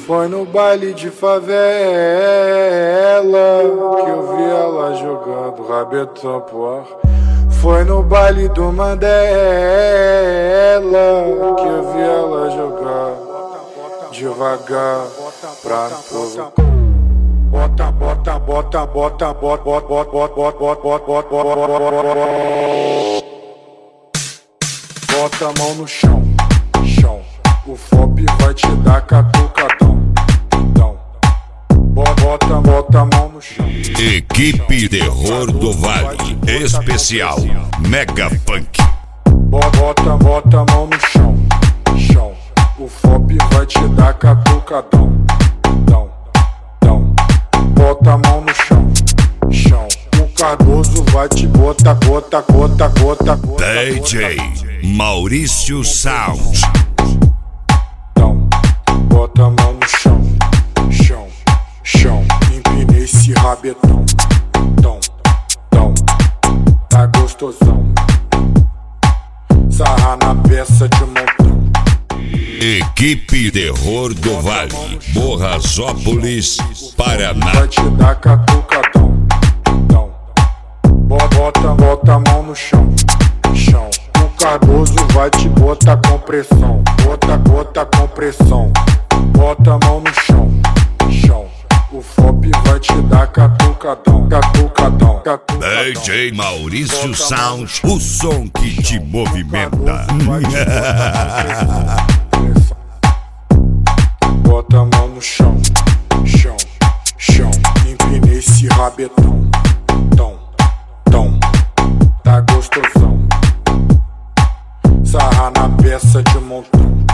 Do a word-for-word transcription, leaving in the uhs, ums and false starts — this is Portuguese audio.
Foi no baile de favela que eu vi ela jogando rabetão pro ar. Foi no baile do Mandela que eu vi ela jogar devagar pra provocar. Bota, bota, bota, bota, bota, bota, bota, bota, bota, bota, bota, bota a mão no chão, chão. O F O P vai te dar catucadão, dão. Bota, bota a mão no chão. Equipe Terror do Vale, especial Mega Funk. Bota, bota a mão no chão, chão. O F O P vai te dar catucadão, dão, dão. Bota a mão no chão, chão. O Cardoso vai te botar, gota, gota, gota, gota. D J Maurício Sound. Dão, bota a mão no chão, chão, chão. Empinei esse rabetão, dão, dão. Tá gostosão. Sarra na peça de montão. Equipe Terror do Vale, Borrasópolis, Paraná. Vai te dar catucadão, dão. Bota, bota a mão no chão, chão. O Cardoso vai te botar com pressão. Bota, bota com pressão. Bota a mão no chão, chão. O F O P vai te dar catucadão, catucadão, catucadão. D J Maurício Sound, o som que te movimenta. Bota a mão no chão, chão, chão. Empinei esse rabetão, tão, tão. Tá gostosão. Sarra na peça de montão.